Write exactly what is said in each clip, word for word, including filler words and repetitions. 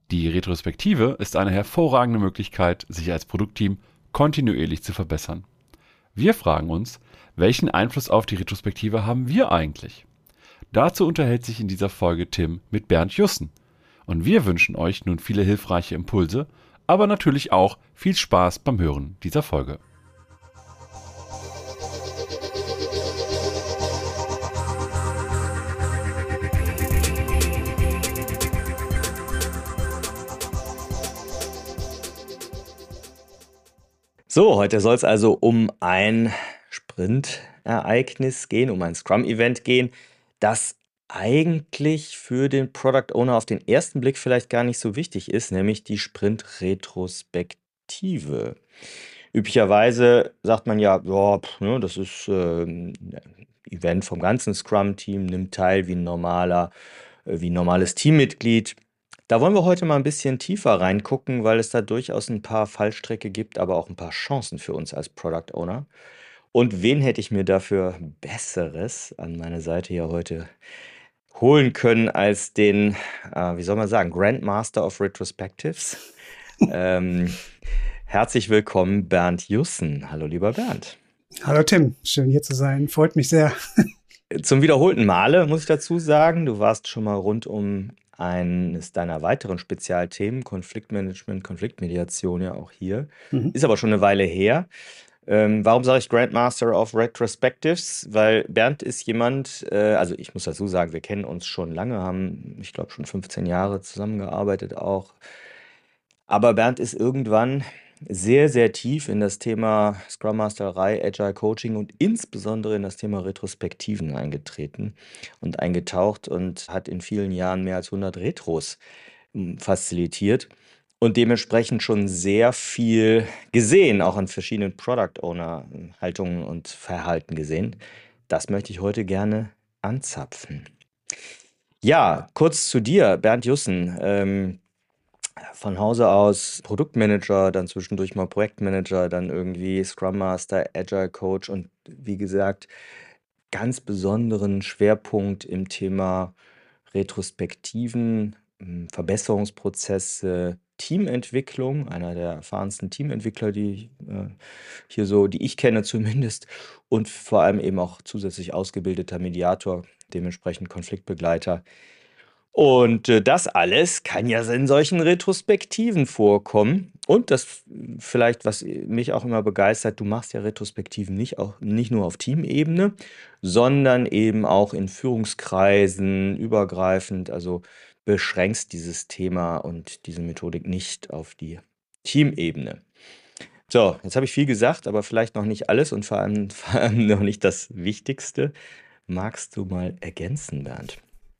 Die Retrospektive ist eine hervorragende Möglichkeit, sich als Produktteam kontinuierlich zu verbessern. Wir fragen uns, welchen Einfluss auf die Retrospektive haben wir eigentlich? Dazu unterhält sich in dieser Folge Tim mit Bernd Jussen. Und wir wünschen euch nun viele hilfreiche Impulse, aber natürlich auch viel Spaß beim Hören dieser Folge. So, heute soll es also um ein Sprint-Ereignis gehen, um ein Scrum-Event gehen, das eigentlich für den Product Owner auf den ersten Blick vielleicht gar nicht so wichtig ist, nämlich die Sprint-Retrospektive. Üblicherweise sagt man ja, ja pf, ne, das ist äh, ein Event vom ganzen Scrum-Team, nimmt teil wie ein normaler, äh, wie ein normales Teammitglied. Da wollen wir heute mal ein bisschen tiefer reingucken, weil es da durchaus ein paar Fallstricke gibt, aber auch ein paar Chancen für uns als Product Owner. Und wen hätte ich mir dafür Besseres an meine Seite hier heute holen können als den, äh, wie soll man sagen, Grandmaster of Retrospectives. ähm, herzlich willkommen, Bernd Jussen. Hallo, lieber Bernd. Hallo Tim, schön hier zu sein, freut mich sehr. Zum wiederholten Male muss ich dazu sagen, du warst schon mal rund um eines deiner weiteren Spezialthemen, Konfliktmanagement, Konfliktmediation, ja auch hier. Mhm. Ist aber schon eine Weile her. Ähm, warum sage ich Grandmaster of Retrospectives? Weil Bernd ist jemand, äh, also ich muss dazu sagen, wir kennen uns schon lange, haben, ich glaube, schon fünfzehn Jahre zusammengearbeitet auch. Aber Bernd ist irgendwann sehr, sehr tief in das Thema Scrum Masterei, Agile Coaching und insbesondere in das Thema Retrospektiven eingetreten und eingetaucht und hat in vielen Jahren mehr als hundert Retros facilitiert und dementsprechend schon sehr viel gesehen, auch an verschiedenen Product Owner Haltungen und Verhalten gesehen. Das möchte ich heute gerne anzapfen. Ja, kurz zu dir, Bernd Jussen. Ähm, Von Hause aus Produktmanager, dann zwischendurch mal Projektmanager, dann irgendwie Scrum Master, Agile Coach und wie gesagt, ganz besonderen Schwerpunkt im Thema Retrospektiven, Verbesserungsprozesse, Teamentwicklung, einer der erfahrensten Teamentwickler, die äh, hier so, die ich kenne zumindest, und vor allem eben auch zusätzlich ausgebildeter Mediator, dementsprechend Konfliktbegleiter. Und äh, das alles kann ja in solchen Retrospektiven vorkommen. Und das vielleicht, was mich auch immer begeistert, du machst ja Retrospektiven nicht, auch, nicht nur auf Teamebene, sondern eben auch in Führungskreisen übergreifend, also beschränkst dieses Thema und diese Methodik nicht auf die Teamebene. So, jetzt habe ich viel gesagt, aber vielleicht noch nicht alles und vor allem, vor allem noch nicht das Wichtigste. Magst du mal ergänzen, Bernd?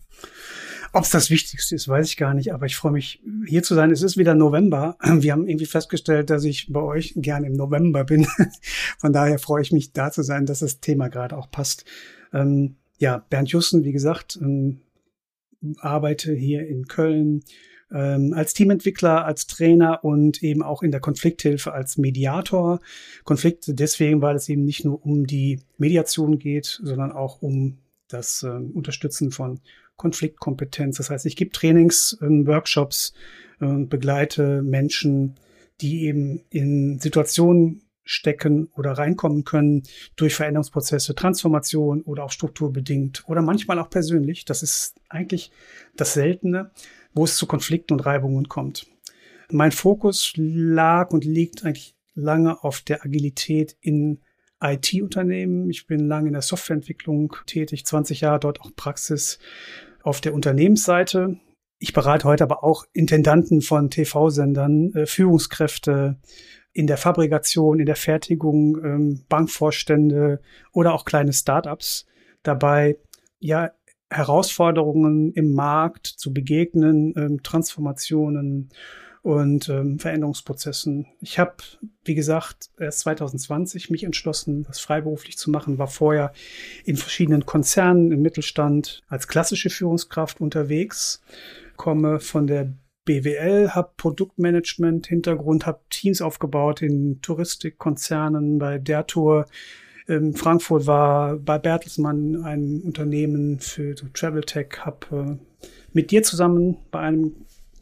Ob es das Wichtigste ist, weiß ich gar nicht, aber ich freue mich, hier zu sein. Es ist wieder November. Wir haben irgendwie festgestellt, dass ich bei euch gerne im November bin. Von daher freue ich mich, da zu sein, dass das Thema gerade auch passt. Ähm, ja, Bernd Jussen, wie gesagt, ähm, arbeite hier in Köln ähm, als Teamentwickler, als Trainer und eben auch in der Konflikthilfe als Mediator. Konflikte deswegen, weil es eben nicht nur um die Mediation geht, sondern auch um das äh, Unterstützen von Konfliktkompetenz. Das heißt, ich gebe Trainings, äh, Workshops, äh, begleite Menschen, die eben in Situationen stecken oder reinkommen können durch Veränderungsprozesse, Transformation oder auch strukturbedingt oder manchmal auch persönlich. Das ist eigentlich das Seltene, wo es zu Konflikten und Reibungen kommt. Mein Fokus lag und liegt eigentlich lange auf der Agilität in I T-Unternehmen. Ich bin lange in der Softwareentwicklung tätig, zwanzig Jahre dort auch Praxis auf der Unternehmensseite. Ich berate heute aber auch Intendanten von T V-Sendern, äh, Führungskräfte in der Fabrikation, in der Fertigung, ähm, Bankvorstände oder auch kleine Startups dabei, ja, Herausforderungen im Markt zu begegnen, ähm, Transformationen und ähm, Veränderungsprozessen. Ich habe, wie gesagt, erst zwanzig zwanzig mich entschlossen, das freiberuflich zu machen, war vorher in verschiedenen Konzernen im Mittelstand als klassische Führungskraft unterwegs, komme von der B W L, habe Produktmanagement-Hintergrund, habe Teams aufgebaut in Touristikkonzernen, bei der Tour in Frankfurt war, bei Bertelsmann, einem Unternehmen für so Travel Tech, habe äh, mit dir zusammen bei einem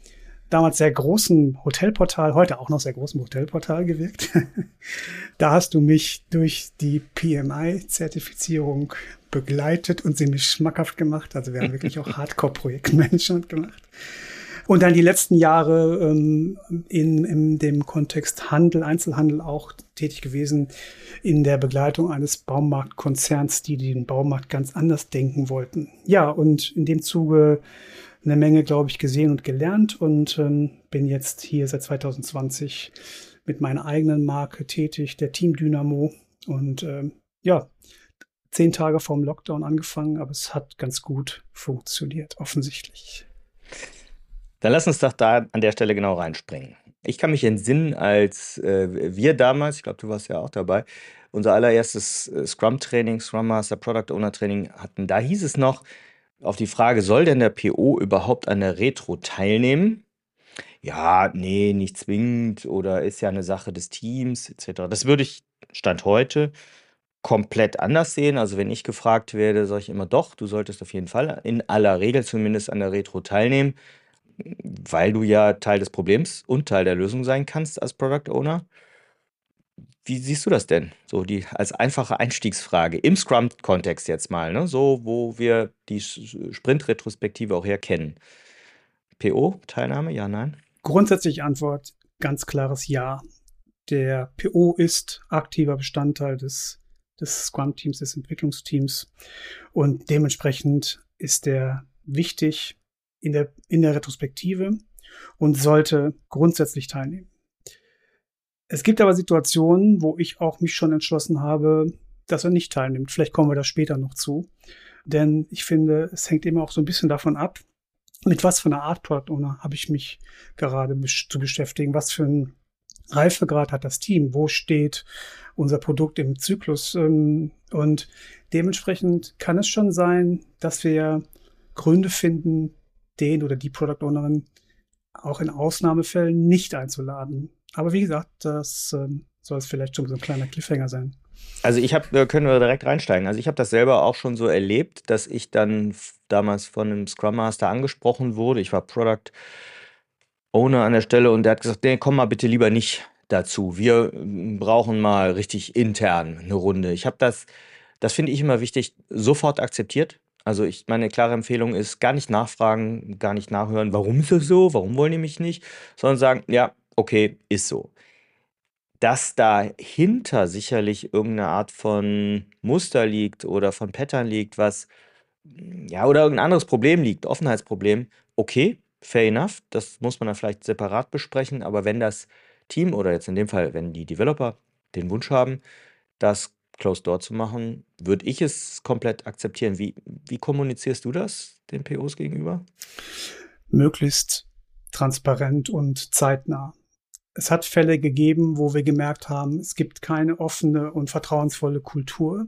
damals sehr großen Hotelportal, heute auch noch sehr großen Hotelportal gewirkt. Da hast du mich durch die P M I-Zertifizierung begleitet und sie mich schmackhaft gemacht. Also wir haben wirklich auch Hardcore-Projektmanagement gemacht. Und dann die letzten Jahre ähm, in, in dem Kontext Handel, Einzelhandel auch tätig gewesen, in der Begleitung eines Baumarktkonzerns, die den Baumarkt ganz anders denken wollten. Ja, und in dem Zuge eine Menge, glaube ich, gesehen und gelernt und ähm, bin jetzt hier seit zwanzig zwanzig mit meiner eigenen Marke tätig, der Team Dynamo. Und ähm, ja, zehn Tage vorm Lockdown angefangen, aber es hat ganz gut funktioniert, offensichtlich. Dann lass uns doch da an der Stelle genau reinspringen. Ich kann mich entsinnen, als äh, wir damals, ich glaube, du warst ja auch dabei, unser allererstes äh, Scrum-Training, Scrum Master Product Owner Training hatten. Da hieß es noch auf die Frage, soll denn der P O überhaupt an der Retro teilnehmen? Ja, nee, nicht zwingend oder ist ja eine Sache des Teams et cetera. Das würde ich Stand heute komplett anders sehen. Also wenn ich gefragt werde, sage ich immer doch, du solltest auf jeden Fall in aller Regel zumindest an der Retro teilnehmen, weil du ja Teil des Problems und Teil der Lösung sein kannst als Product Owner. Wie siehst du das denn? So die als einfache Einstiegsfrage im Scrum-Kontext jetzt mal, ne? So, wo wir die Sprint-Retrospektive auch herkennen. P O-Teilnahme, ja, nein? Grundsätzlich Antwort, ganz klares Ja. Der P O ist aktiver Bestandteil des, des Scrum-Teams, des Entwicklungsteams und dementsprechend ist er wichtig in der, in der Retrospektive und sollte grundsätzlich teilnehmen. Es gibt aber Situationen, wo ich auch mich schon entschlossen habe, dass er nicht teilnimmt. Vielleicht kommen wir da später noch zu. Denn ich finde, es hängt immer auch so ein bisschen davon ab, mit was für einer Art Product Owner habe ich mich gerade besch- zu beschäftigen. Was für einen Reifegrad hat das Team? Wo steht unser Produkt im Zyklus? Ähm, und dementsprechend kann es schon sein, dass wir Gründe finden, den oder die Product Ownerin auch in Ausnahmefällen nicht einzuladen. Aber wie gesagt, das ähm, soll es vielleicht schon so ein kleiner Cliffhanger sein. Also ich habe, können wir direkt reinsteigen. Also ich habe das selber auch schon so erlebt, dass ich dann f- damals von einem Scrum Master angesprochen wurde. Ich war Product Owner an der Stelle und der hat gesagt, nee, komm mal bitte lieber nicht dazu. Wir mm, brauchen mal richtig intern eine Runde. Ich habe das, das finde ich immer wichtig, sofort akzeptiert. Also ich, meine klare Empfehlung ist, gar nicht nachfragen, gar nicht nachhören, warum ist das so, warum wollen die mich nicht, sondern sagen, ja, okay, ist so. Dass dahinter sicherlich irgendeine Art von Muster liegt oder von Pattern liegt, was, ja, oder irgendein anderes Problem liegt, Offenheitsproblem, okay, fair enough, das muss man dann vielleicht separat besprechen, aber wenn das Team oder jetzt in dem Fall, wenn die Developer den Wunsch haben, das Closed Door zu machen, würde ich es komplett akzeptieren. Wie, wie kommunizierst du das den P Os gegenüber? Möglichst transparent und zeitnah. Es hat Fälle gegeben, wo wir gemerkt haben, es gibt keine offene und vertrauensvolle Kultur.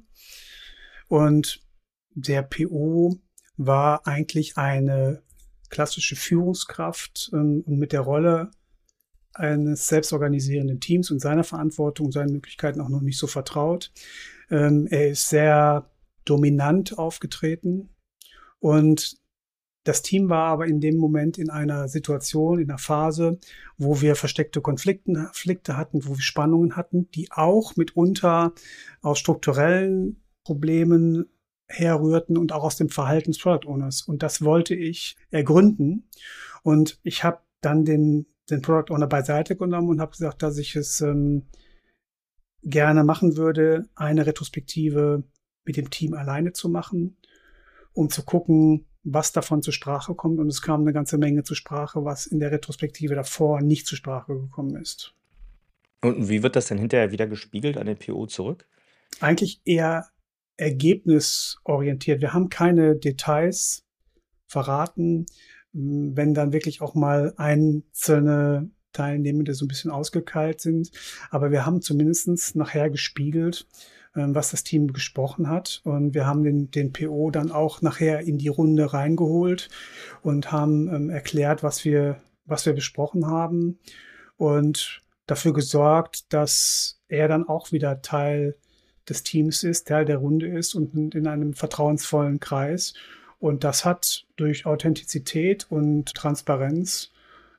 Und der P O war eigentlich eine klassische Führungskraft ähm, und mit der Rolle eines selbstorganisierenden Teams und seiner Verantwortung und seinen Möglichkeiten auch noch nicht so vertraut. Ähm, er ist sehr dominant aufgetreten und das Team war aber in dem Moment in einer Situation, in einer Phase, wo wir versteckte Konflikte, Konflikte hatten, wo wir Spannungen hatten, die auch mitunter aus strukturellen Problemen herrührten und auch aus dem Verhalten des Product Owners. Und das wollte ich ergründen. Und ich habe dann den, den Product Owner beiseite genommen und habe gesagt, dass ich es ähm, gerne machen würde, eine Retrospektive mit dem Team alleine zu machen, um zu gucken, was davon zur Sprache kommt. Und es kam eine ganze Menge zur Sprache, was in der Retrospektive davor nicht zur Sprache gekommen ist. Und wie wird das denn hinterher wieder gespiegelt an den P O zurück? Eigentlich eher ergebnisorientiert. Wir haben keine Details verraten, wenn dann wirklich auch mal einzelne Teilnehmende so ein bisschen ausgekeilt sind. Aber wir haben zumindest nachher gespiegelt, was das Team gesprochen hat. Und wir haben den, den P O dann auch nachher in die Runde reingeholt und haben ähm, erklärt, was wir, was wir besprochen haben und dafür gesorgt, dass er dann auch wieder Teil des Teams ist, Teil der Runde ist und in einem vertrauensvollen Kreis. Und das hat durch Authentizität und Transparenz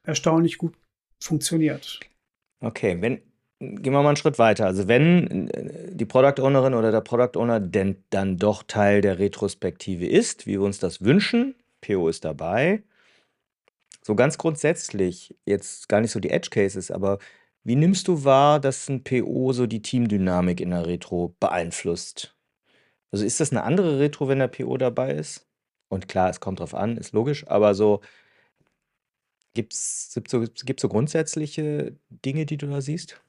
erstaunlich gut funktioniert. Okay, wenn, gehen wir mal einen Schritt weiter. Also wenn äh, die Product Ownerin oder der Product Owner denn dann doch Teil der Retrospektive ist, wie wir uns das wünschen, P O ist dabei. So ganz grundsätzlich, jetzt gar nicht so die Edge Cases, aber wie nimmst du wahr, dass ein P O so die Teamdynamik in der Retro beeinflusst? Also ist das eine andere Retro, wenn der P O dabei ist? Und klar, es kommt drauf an, ist logisch, aber so gibt's, gibt's so, gibt's so grundsätzliche Dinge, die du da siehst?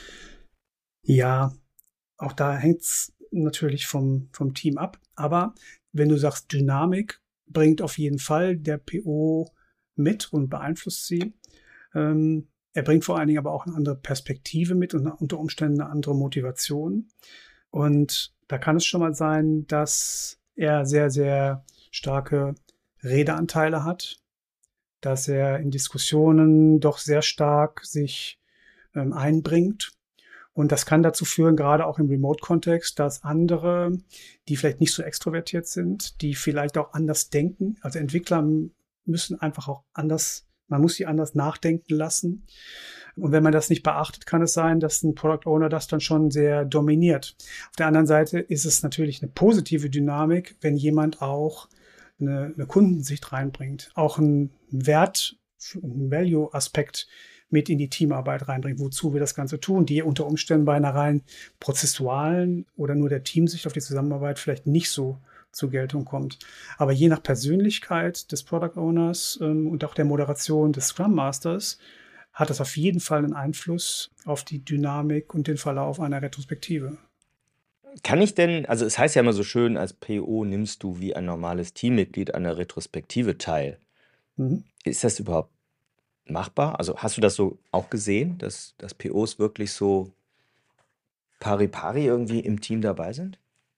Ja, auch da hängt's natürlich vom, vom Team ab. Aber wenn du sagst, Dynamik bringt auf jeden Fall der P O mit und beeinflusst sie. Ähm, er bringt vor allen Dingen aber auch eine andere Perspektive mit und unter Umständen eine andere Motivation. Und da kann es schon mal sein, dass er sehr, sehr starke Redeanteile hat, dass er in Diskussionen doch sehr stark sich ähm, einbringt. Und das kann dazu führen, gerade auch im Remote-Kontext, dass andere, die vielleicht nicht so extrovertiert sind, die vielleicht auch anders denken, also Entwickler müssen einfach auch anders, man muss sie anders nachdenken lassen. Und wenn man das nicht beachtet, kann es sein, dass ein Product Owner das dann schon sehr dominiert. Auf der anderen Seite ist es natürlich eine positive Dynamik, wenn jemand auch eine, eine Kundensicht reinbringt, auch einen Wert, einen Value-Aspekt mit in die Teamarbeit reinbringt, wozu wir das Ganze tun, die unter Umständen bei einer rein prozessualen oder nur der Teamsicht auf die Zusammenarbeit vielleicht nicht so zur Geltung kommt. Aber je nach Persönlichkeit des Product Owners ähm, und auch der Moderation des Scrum Masters hat das auf jeden Fall einen Einfluss auf die Dynamik und den Verlauf einer Retrospektive. Kann ich denn, also es heißt ja immer so schön, als P O nimmst du wie ein normales Teammitglied an der Retrospektive teil. Mhm. Ist das überhaupt machbar? Also hast du das so auch gesehen, dass, dass P Os wirklich so pari pari irgendwie im Team dabei sind?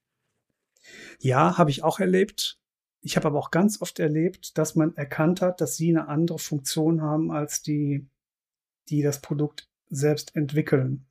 Ja, habe ich auch erlebt. Ich habe aber auch ganz oft erlebt, dass man erkannt hat, dass sie eine andere Funktion haben als die, die das Produkt selbst entwickeln.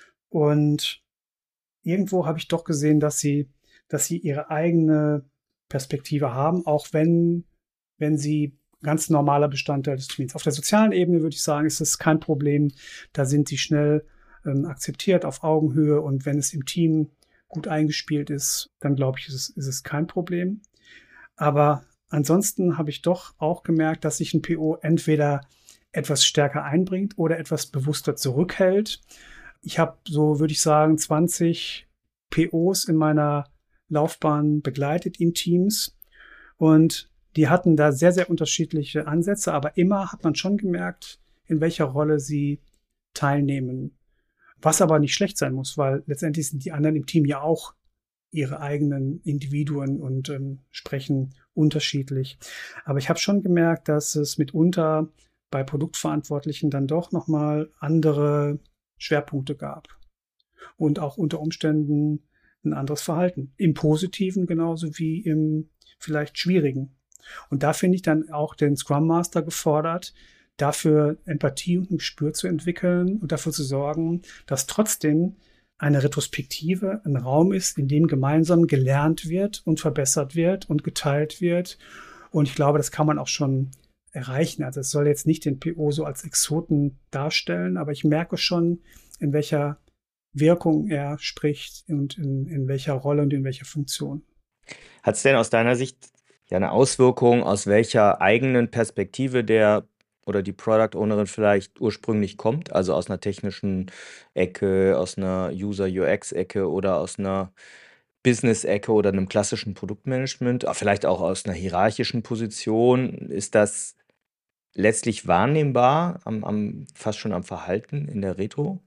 Und irgendwo habe ich doch gesehen, dass sie, dass sie ihre eigene Perspektive haben, auch wenn, wenn sie ganz normaler Bestandteil des Teams. Auf der sozialen Ebene würde ich sagen, ist es kein Problem. Da sind sie schnell ähm, akzeptiert auf Augenhöhe. Und wenn es im Team gut eingespielt ist, dann glaube ich, ist es, ist es kein Problem. Aber ansonsten habe ich doch auch gemerkt, dass sich ein P O entweder etwas stärker einbringt oder etwas bewusster zurückhält. Ich habe so, würde ich sagen, zwanzig P Os in meiner Laufbahn begleitet in Teams und die hatten da sehr, sehr unterschiedliche Ansätze, aber immer hat man schon gemerkt, in welcher Rolle sie teilnehmen. Was aber nicht schlecht sein muss, weil letztendlich sind die anderen im Team ja auch ihre eigenen Individuen und ähm, sprechen unterschiedlich. Aber ich habe schon gemerkt, dass es mitunter bei Produktverantwortlichen dann doch nochmal andere Schwerpunkte gab und auch unter Umständen ein anderes Verhalten. Im Positiven genauso wie im vielleicht Schwierigen. Und da finde ich dann auch den Scrum Master gefordert, dafür Empathie und ein Gespür zu entwickeln und dafür zu sorgen, dass trotzdem eine Retrospektive ein Raum ist, in dem gemeinsam gelernt wird und verbessert wird und geteilt wird. Und ich glaube, das kann man auch schon erreichen. Also es soll jetzt nicht den P O so als Exoten darstellen, aber ich merke schon, in welcher Wirkung er spricht und in, in welcher Rolle und in welcher Funktion. Hat es denn aus deiner Sicht ja eine Auswirkung, aus welcher eigenen Perspektive der oder die Product Ownerin vielleicht ursprünglich kommt, also aus einer technischen Ecke, aus einer User-U X-Ecke oder aus einer Business-Ecke oder einem klassischen Produktmanagement, vielleicht auch aus einer hierarchischen Position? Ist das letztlich wahrnehmbar, am, am, fast schon am Verhalten in der Retro?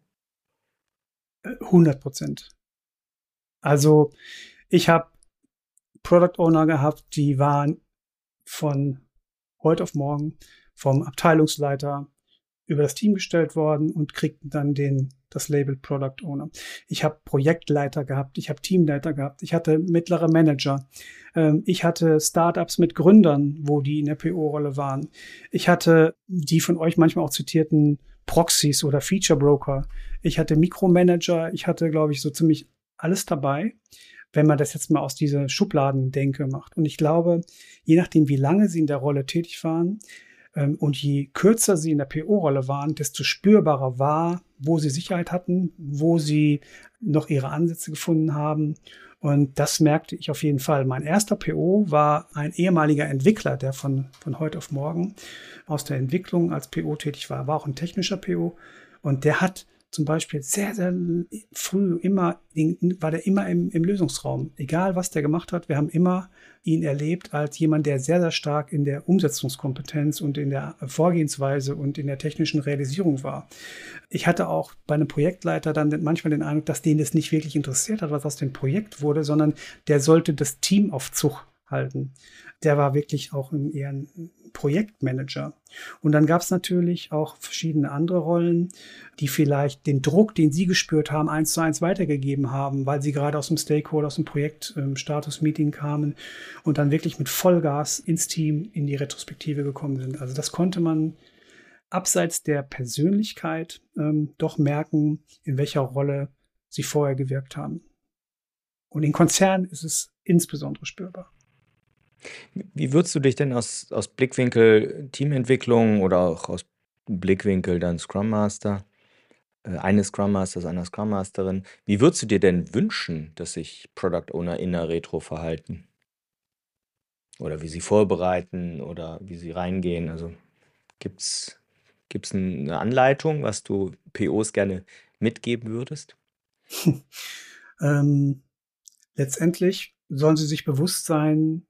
hundert Prozent. Also ich habe Product Owner gehabt, die waren von heute auf morgen vom Abteilungsleiter über das Team gestellt worden und kriegten dann den, das Label Product Owner. Ich habe Projektleiter gehabt, ich habe Teamleiter gehabt, ich hatte mittlere Manager, ähm, ich hatte Startups mit Gründern, wo die in der P O-Rolle waren. Ich hatte die von euch manchmal auch zitierten Proxys oder Feature Broker. Ich hatte Mikromanager, ich hatte, glaube ich, so ziemlich alles dabei, wenn man das jetzt mal aus dieser Schubladendenke macht. Und ich glaube, je nachdem, wie lange sie in der Rolle tätig waren, Ähm, und je kürzer sie in der P O-Rolle waren, desto spürbarer war, wo sie Sicherheit hatten, wo sie noch ihre Ansätze gefunden haben. Und das merkte ich auf jeden Fall. Mein erster P O war ein ehemaliger Entwickler, der von, von heute auf morgen aus der Entwicklung als P O tätig war, war auch ein technischer P O. Und der hat zum Beispiel sehr, sehr früh immer, war der immer im, im Lösungsraum. Egal, was der gemacht hat, wir haben immer ihn erlebt als jemand, der sehr, sehr stark in der Umsetzungskompetenz und in der Vorgehensweise und in der technischen Realisierung war. Ich hatte auch bei einem Projektleiter dann manchmal den Eindruck, dass den das nicht wirklich interessiert hat, was aus dem Projekt wurde, sondern der sollte das Team auf Zug halten. Der war wirklich auch ein, eher ein Projektmanager. Und dann gab es natürlich auch verschiedene andere Rollen, die vielleicht den Druck, den sie gespürt haben, eins zu eins weitergegeben haben, weil sie gerade aus dem Stakeholder, aus dem Projekt-Status-Meeting kamen und dann wirklich mit Vollgas ins Team in die Retrospektive gekommen sind. Also das konnte man abseits der Persönlichkeit ähm, doch merken, in welcher Rolle sie vorher gewirkt haben. Und in Konzernen ist es insbesondere spürbar. Wie würdest du dich denn aus, aus Blickwinkel Teamentwicklung oder auch aus Blickwinkel dann Scrum Master, äh, eines Scrum Masters, einer Scrum Masterin, wie würdest du dir denn wünschen, dass sich Product Owner in der Retro verhalten? Oder wie sie vorbereiten oder wie sie reingehen? Also gibt's gibt's eine Anleitung, was du P Os gerne mitgeben würdest? ähm, letztendlich sollen sie sich bewusst sein,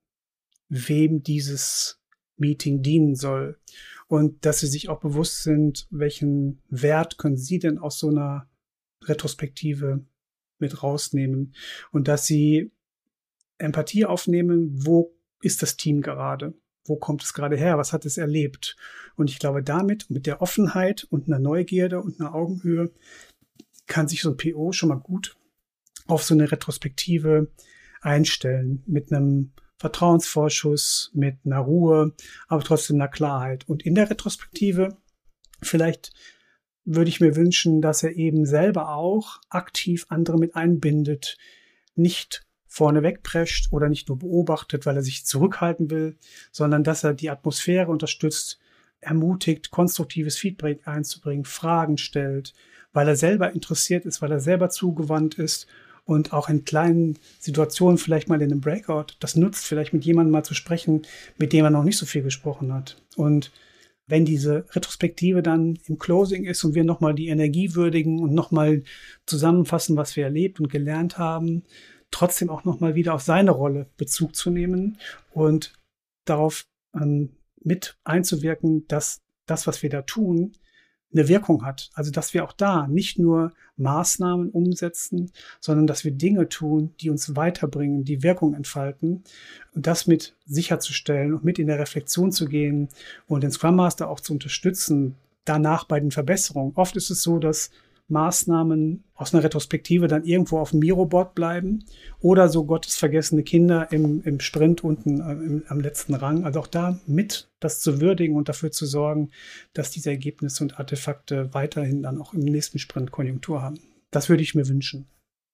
wem dieses Meeting dienen soll. Und dass sie sich auch bewusst sind, welchen Wert können sie denn aus so einer Retrospektive mit rausnehmen. Und dass sie Empathie aufnehmen, wo ist das Team gerade? Wo kommt es gerade her? Was hat es erlebt? Und ich glaube, damit, mit der Offenheit und einer Neugierde und einer Augenhöhe, kann sich so ein P O schon mal gut auf so eine Retrospektive einstellen. Mit einem Vertrauensvorschuss, mit einer Ruhe, aber trotzdem einer Klarheit. Und in der Retrospektive, vielleicht würde ich mir wünschen, dass er eben selber auch aktiv andere mit einbindet, nicht vorne wegprescht oder nicht nur beobachtet, weil er sich zurückhalten will, sondern dass er die Atmosphäre unterstützt, ermutigt, konstruktives Feedback einzubringen, Fragen stellt, weil er selber interessiert ist, weil er selber zugewandt ist. Und auch in kleinen Situationen, vielleicht mal in einem Breakout, das nutzt, vielleicht mit jemandem mal zu sprechen, mit dem er noch nicht so viel gesprochen hat. Und wenn diese Retrospektive dann im Closing ist und wir nochmal die Energie würdigen und nochmal zusammenfassen, was wir erlebt und gelernt haben, trotzdem auch nochmal wieder auf seine Rolle Bezug zu nehmen und darauf ähm, mit einzuwirken, dass das, was wir da tun, eine Wirkung hat. Also, dass wir auch da nicht nur Maßnahmen umsetzen, sondern dass wir Dinge tun, die uns weiterbringen, die Wirkung entfalten. Und das mit sicherzustellen und mit in der Reflexion zu gehen und den Scrum Master auch zu unterstützen, danach bei den Verbesserungen. Oft ist es so, dass Maßnahmen aus einer Retrospektive dann irgendwo auf dem Miroboard bleiben oder so gottesvergessene Kinder im, im Sprint unten äh, im, am letzten Rang. Also auch da mit das zu würdigen und dafür zu sorgen, dass diese Ergebnisse und Artefakte weiterhin dann auch im nächsten Sprint Konjunktur haben. Das würde ich mir wünschen.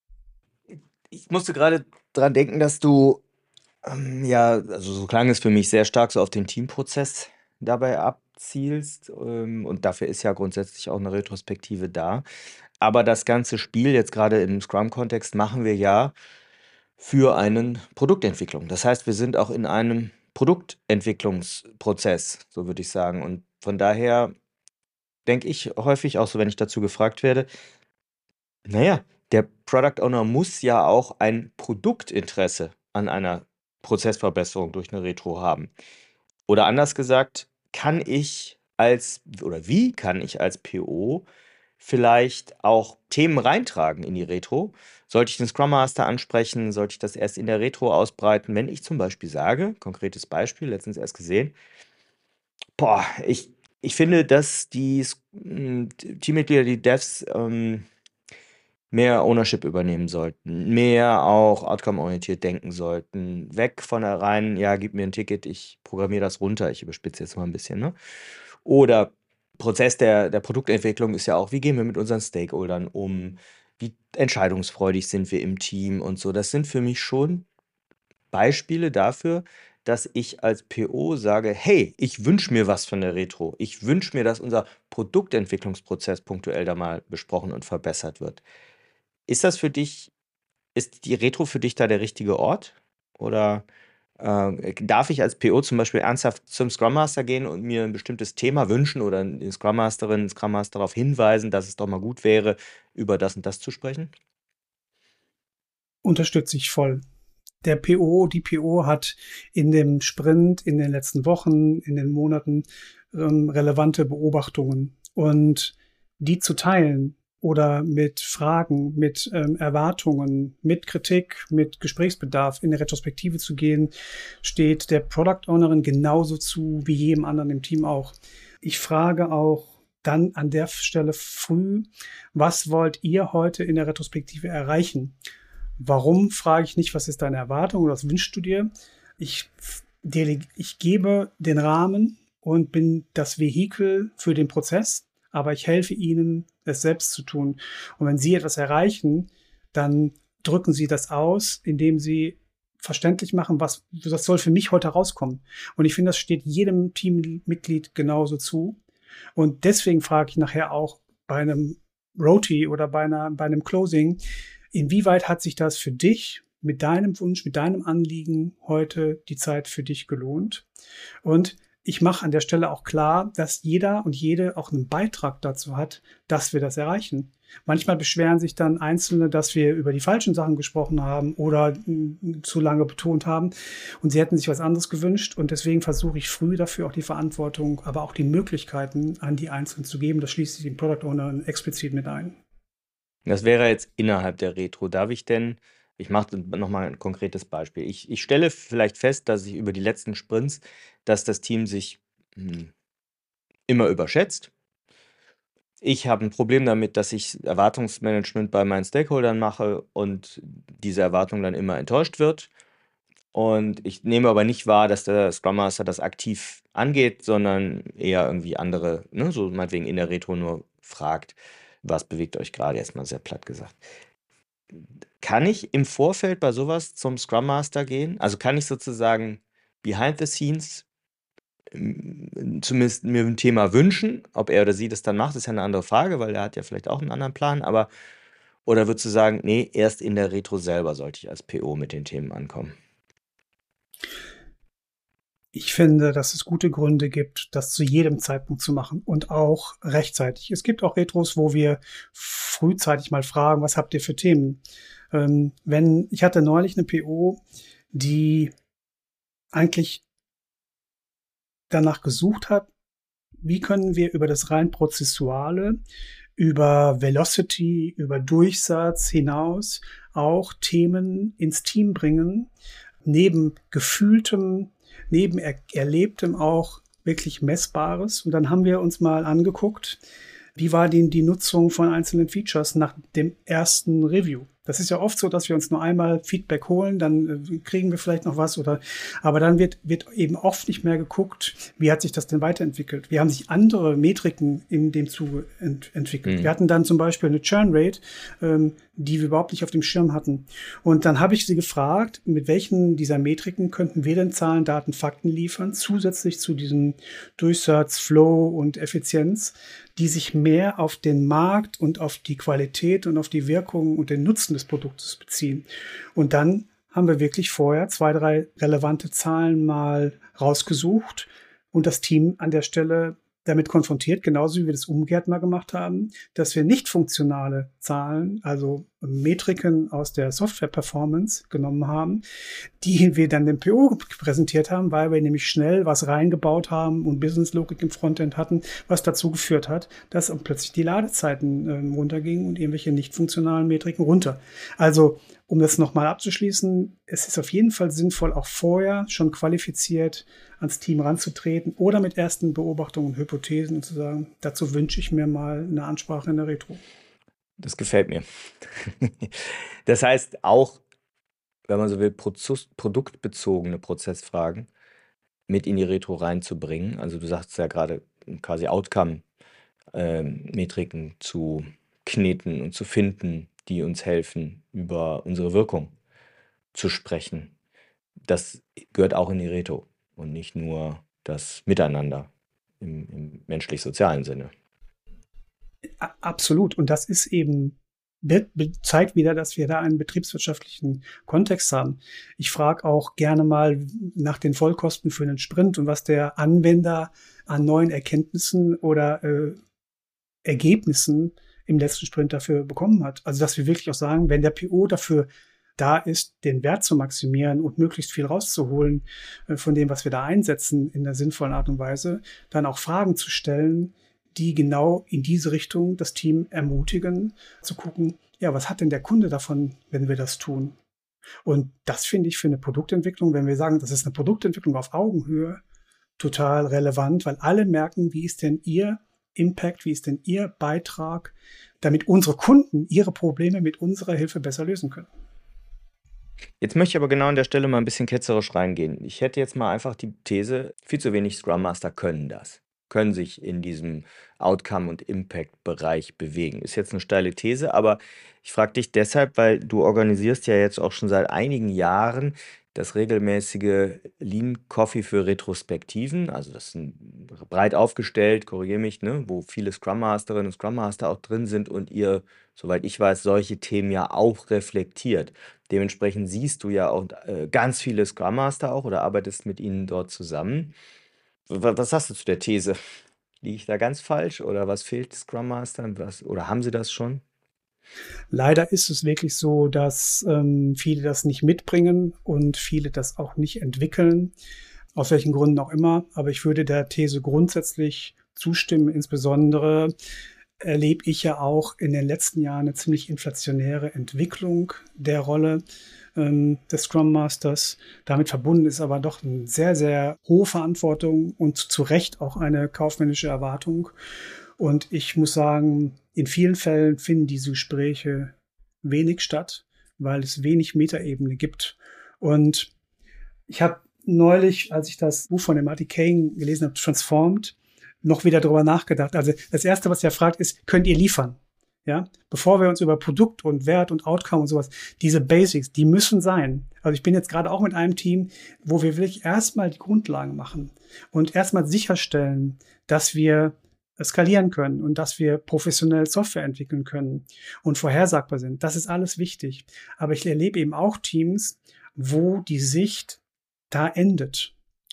Ich musste gerade dran denken, dass du, ähm, ja, also so klang es für mich sehr stark so auf den Teamprozess dabei abzielst. Ähm, und dafür ist ja grundsätzlich auch eine Retrospektive da. Aber das ganze Spiel jetzt gerade im Scrum-Kontext machen wir ja für eine Produktentwicklung. Das heißt, wir sind auch in einem Produktentwicklungsprozess, so würde ich sagen. Und von daher denke ich häufig auch so, wenn ich dazu gefragt werde, naja, der Product Owner muss ja auch ein Produktinteresse an einer Prozessverbesserung durch eine Retro haben. Oder anders gesagt, kann ich als, oder wie kann ich als P O vielleicht auch Themen reintragen in die Retro? Sollte ich den Scrum Master ansprechen? Sollte ich das erst in der Retro ausbreiten? Wenn ich zum Beispiel sage, konkretes Beispiel, letztens erst gesehen, boah, ich, ich finde, dass die S- m, Teammitglieder, die Devs, ähm, mehr Ownership übernehmen sollten, mehr auch outcome-orientiert denken sollten, weg von der reinen, ja, gib mir ein Ticket, ich programmiere das runter, ich überspitze jetzt mal ein bisschen, ne? Oder Prozess der, der Produktentwicklung ist ja auch, wie gehen wir mit unseren Stakeholdern um, wie entscheidungsfreudig sind wir im Team und so. Das sind für mich schon Beispiele dafür, dass ich als P O sage, hey, ich wünsche mir was von der Retro. Ich wünsche mir, dass unser Produktentwicklungsprozess punktuell da mal besprochen und verbessert wird. Ist das für dich, ist die Retro für dich da der richtige Ort? Oder äh, darf ich als P O zum Beispiel ernsthaft zum Scrum Master gehen und mir ein bestimmtes Thema wünschen oder die Scrum Masterin, den Scrum Master darauf hinweisen, dass es doch mal gut wäre, über das und das zu sprechen? Unterstütze ich voll. Der P O, die P O hat in dem Sprint, in den letzten Wochen, in den Monaten ähm, relevante Beobachtungen. Und die zu teilen oder mit Fragen, mit ähm, Erwartungen, mit Kritik, mit Gesprächsbedarf in eine Retrospektive zu gehen, steht der Product Ownerin genauso zu wie jedem anderen im Team auch. Ich frage auch dann an der Stelle früh, was wollt ihr heute in der Retrospektive erreichen? Warum, frage ich nicht, was ist deine Erwartung oder was wünschst du dir? Ich, ich gebe den Rahmen und bin das Vehikel für den Prozess, aber ich helfe ihnen, es selbst zu tun. Und wenn sie etwas erreichen, dann drücken sie das aus, indem sie verständlich machen, was das soll für mich heute rauskommen. Und ich finde, das steht jedem Teammitglied genauso zu. Und deswegen frage ich nachher auch bei einem Roti oder bei, einer, bei einem Closing, inwieweit hat sich das für dich mit deinem Wunsch, mit deinem Anliegen heute die Zeit für dich gelohnt? Und ich mache an der Stelle auch klar, dass jeder und jede auch einen Beitrag dazu hat, dass wir das erreichen. Manchmal beschweren sich dann Einzelne, dass wir über die falschen Sachen gesprochen haben oder m, zu lange betont haben und sie hätten sich was anderes gewünscht. Und deswegen versuche ich früh dafür auch die Verantwortung, aber auch die Möglichkeiten an die Einzelnen zu geben. Das schließt sich den Product Owner explizit mit ein. Das wäre jetzt innerhalb der Retro. Darf ich denn, ich mache nochmal ein konkretes Beispiel. Ich, ich stelle vielleicht fest, dass ich über die letzten Sprints, dass das Team sich hm, immer überschätzt. Ich habe ein Problem damit, dass ich Erwartungsmanagement bei meinen Stakeholdern mache und diese Erwartung dann immer enttäuscht wird. Und ich nehme aber nicht wahr, dass der Scrum Master das aktiv angeht, sondern eher irgendwie andere, ne, so meinetwegen in der Retro nur fragt, was bewegt euch gerade, erstmal sehr platt gesagt. Kann ich im Vorfeld bei sowas zum Scrum Master gehen? Also kann ich sozusagen behind the scenes ähm, zumindest mir ein Thema wünschen, ob er oder sie das dann macht, ist ja eine andere Frage, weil er hat ja vielleicht auch einen anderen Plan, aber oder würdest du sagen, nee, erst in der Retro selber sollte ich als P O mit den Themen ankommen? Ich finde, dass es gute Gründe gibt, das zu jedem Zeitpunkt zu machen und auch rechtzeitig. Es gibt auch Retros, wo wir frühzeitig mal fragen, was habt ihr für Themen? Ähm, wenn, ich hatte neulich eine P O, die eigentlich danach gesucht hat, wie können wir über das rein Prozessuale, über Velocity, über Durchsatz hinaus auch Themen ins Team bringen, neben gefühltem, neben er Erlebtem auch wirklich Messbares. Und dann haben wir uns mal angeguckt, wie war denn die Nutzung von einzelnen Features nach dem ersten Review. Das ist ja oft so, dass wir uns nur einmal Feedback holen, dann äh, kriegen wir vielleicht noch was oder, aber dann wird, wird eben oft nicht mehr geguckt, wie hat sich das denn weiterentwickelt. Wir haben sich andere Metriken in dem Zuge ent entwickelt. Mhm. Wir hatten dann zum Beispiel eine Churn Rate, ähm, die wir überhaupt nicht auf dem Schirm hatten. Und dann habe ich sie gefragt, mit welchen dieser Metriken könnten wir denn Zahlen, Daten, Fakten liefern, zusätzlich zu diesem Durchsatz, Flow und Effizienz, die sich mehr auf den Markt und auf die Qualität und auf die Wirkung und den Nutzen des Produktes beziehen. Und dann haben wir wirklich vorher zwei, drei relevante Zahlen mal rausgesucht und das Team an der Stelle damit konfrontiert, genauso wie wir das umgekehrt mal gemacht haben, dass wir nicht funktionale Zahlen, also Metriken aus der Software-Performance genommen haben, die wir dann dem P O präsentiert haben, weil wir nämlich schnell was reingebaut haben und Business-Logik im Frontend hatten, was dazu geführt hat, dass plötzlich die Ladezeiten äh, runtergingen und irgendwelche nicht funktionalen Metriken runter. Also, um das nochmal abzuschließen, es ist auf jeden Fall sinnvoll, auch vorher schon qualifiziert ans Team ranzutreten oder mit ersten Beobachtungen und Hypothesen und zu sagen, dazu wünsche ich mir mal eine Ansprache in der Retro. Das gefällt mir. Das heißt auch, wenn man so will, produktbezogene Prozessfragen mit in die Retro reinzubringen. Also du sagst ja gerade quasi Outcome-Metriken ähm, zu kneten und zu finden, die uns helfen, über unsere Wirkung zu sprechen. das gehört auch in die Retro und nicht nur das Miteinander im, im menschlich-sozialen Sinne. Absolut. Und das ist eben, wird, zeigt wieder, dass wir da einen betriebswirtschaftlichen Kontext haben. Ich frage auch gerne mal nach den Vollkosten für einen Sprint und was der Anwender an neuen Erkenntnissen oder äh, Ergebnissen im letzten Sprint dafür bekommen hat. Also dass wir wirklich auch sagen, wenn der P O dafür da ist, den Wert zu maximieren und möglichst viel rauszuholen äh, von dem, was wir da einsetzen in der sinnvollen Art und Weise, dann auch Fragen zu stellen, die genau in diese Richtung das Team ermutigen, zu gucken, ja, was hat denn der Kunde davon, wenn wir das tun? Und das finde ich für eine Produktentwicklung, wenn wir sagen, das ist eine Produktentwicklung auf Augenhöhe, total relevant, weil alle merken, wie ist denn ihr Impact, wie ist denn ihr Beitrag, damit unsere Kunden ihre Probleme mit unserer Hilfe besser lösen können. Jetzt möchte ich aber genau an der Stelle mal ein bisschen ketzerisch reingehen. Ich hätte jetzt mal einfach die These, viel zu wenig Scrum Master können das. Können sich in diesem Outcome- und Impact-Bereich bewegen. Ist jetzt eine steile These, aber ich frage dich deshalb, weil du organisierst ja jetzt auch schon seit einigen Jahren das regelmäßige Lean Coffee für Retrospektiven. Also das ist breit aufgestellt, korrigiere mich, ne, wo viele Scrum Masterinnen und Scrum Master auch drin sind und ihr, soweit ich weiß, solche Themen ja auch reflektiert. Dementsprechend siehst du ja auch äh, ganz viele Scrum Master auch oder arbeitest mit ihnen dort zusammen. Was sagst du zu der These? Liege ich da ganz falsch oder was fehlt Scrum Mastern? Was, oder haben sie das schon? Leider ist es wirklich so, dass ähm, viele das nicht mitbringen und viele das auch nicht entwickeln, aus welchen Gründen auch immer. Aber ich würde der These grundsätzlich zustimmen. Insbesondere erlebe ich ja auch in den letzten Jahren eine ziemlich inflationäre Entwicklung der Rolle ähm, des Scrum Masters. Damit verbunden ist aber doch eine sehr, sehr hohe Verantwortung und zu Recht auch eine kaufmännische Erwartung. Und ich muss sagen, in vielen Fällen finden diese Gespräche wenig statt, weil es wenig Metaebene gibt. Und ich habe neulich, als ich das Buch von dem Marty Caine gelesen habe, Transformed, noch wieder darüber nachgedacht. Also das Erste, was er fragt, ist, könnt ihr liefern? Ja, bevor wir uns über Produkt und Wert und Outcome und sowas, diese Basics, die müssen sein. Also ich bin jetzt gerade auch mit einem Team, wo wir wirklich erstmal die Grundlagen machen und erstmal sicherstellen, dass wir skalieren können und dass wir professionell Software entwickeln können und vorhersagbar sind. Das ist alles wichtig. Aber ich erlebe eben auch Teams, wo die Sicht da endet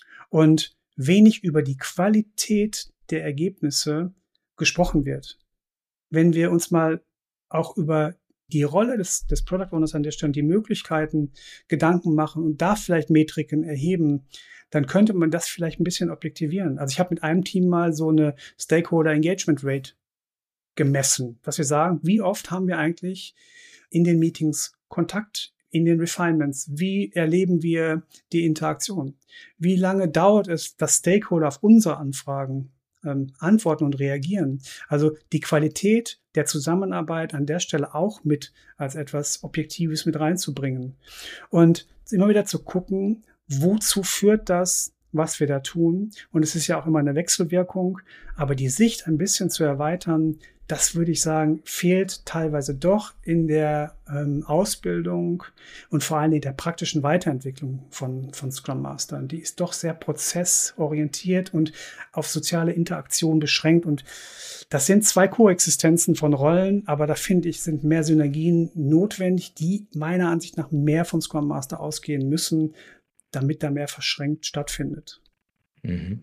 und wenig über die Qualität der Ergebnisse gesprochen wird. Wenn wir uns mal auch über die Rolle des, des Product Owners an der Stelle, die Möglichkeiten Gedanken machen und da vielleicht Metriken erheben, dann könnte man das vielleicht ein bisschen objektivieren. Also ich habe mit einem Team mal so eine Stakeholder Engagement Rate gemessen, dass wir sagen, wie oft haben wir eigentlich in den Meetings Kontakt, in den Refinements, wie erleben wir die Interaktion, wie lange dauert es, dass Stakeholder auf unsere Anfragen ähm, antworten und reagieren. Also die Qualität der Zusammenarbeit an der Stelle auch mit als etwas Objektives mit reinzubringen. Und immer wieder zu gucken, wozu führt das, was wir da tun? Und es ist ja auch immer eine Wechselwirkung, aber die Sicht ein bisschen zu erweitern, das würde ich sagen, fehlt teilweise doch in der ähm, Ausbildung und vor allem in der praktischen Weiterentwicklung von, von Scrum Mastern. Die ist doch sehr prozessorientiert und auf soziale Interaktion beschränkt. Und das sind zwei Koexistenzen von Rollen, aber da finde ich, sind mehr Synergien notwendig, die meiner Ansicht nach mehr vom Scrum Master ausgehen müssen, damit da mehr verschränkt stattfindet. Mhm.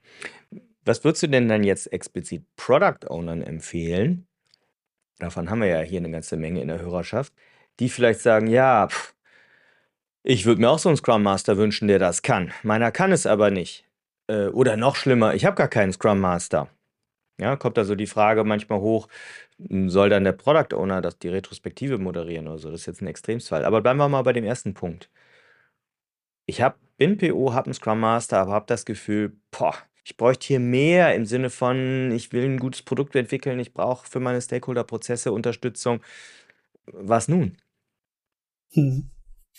Was würdest du denn dann jetzt explizit Product Ownern empfehlen? Davon haben wir ja hier eine ganze Menge in der Hörerschaft, die vielleicht sagen, ja, pff, ich würde mir auch so einen Scrum Master wünschen, der das kann. Meiner kann es aber nicht. Äh, oder noch schlimmer, ich habe gar keinen Scrum Master. Ja, kommt also die Frage manchmal hoch, soll dann der Product Owner das, die Retrospektive moderieren oder so? Das ist jetzt ein Extremfall. Aber bleiben wir mal bei dem ersten Punkt. Ich hab, bin P O, habe einen Scrum Master, aber habe das Gefühl, boah, ich bräuchte hier mehr im Sinne von, ich will ein gutes Produkt entwickeln, ich brauche für meine Stakeholder-Prozesse Unterstützung. Was nun? Hm.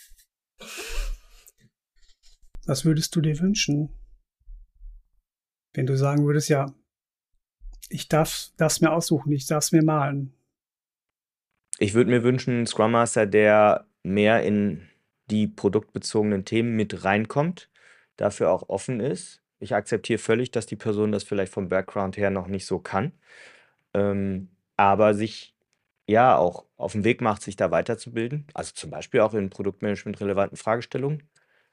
Was würdest du dir wünschen, wenn du sagen würdest, ja, ich darf es mir aussuchen, ich darf es mir malen? Ich würde mir wünschen, einen Scrum Master, der mehr in die produktbezogenen Themen mit reinkommt, dafür auch offen ist. Ich akzeptiere völlig, dass die Person das vielleicht vom Background her noch nicht so kann, ähm, aber sich ja auch auf den Weg macht, sich da weiterzubilden. Also zum Beispiel auch in Produktmanagement-relevanten Fragestellungen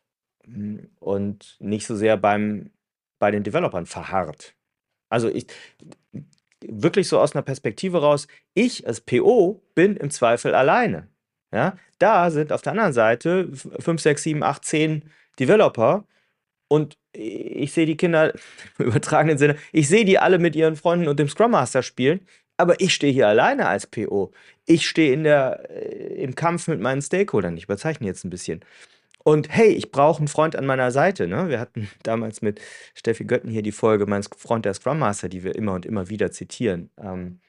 mm, und nicht so sehr beim, bei den Developern verharrt. Also ich wirklich so aus einer Perspektive raus, ich als P O bin im Zweifel alleine. Ja? Da sind auf der anderen Seite fünf, sechs, sieben, acht, zehn Developer und ich sehe die Kinder im übertragenen Sinne, ich sehe die alle mit ihren Freunden und dem Scrum Master spielen, aber ich stehe hier alleine als P O. Ich stehe in der, äh, im Kampf mit meinen Stakeholdern. Ich überzeichne jetzt ein bisschen. Und hey, ich brauche einen Freund an meiner Seite. Ne? Wir hatten damals mit Steffi Götten hier die Folge, mein Freund der Scrum Master, die wir immer und immer wieder zitieren. Ähm,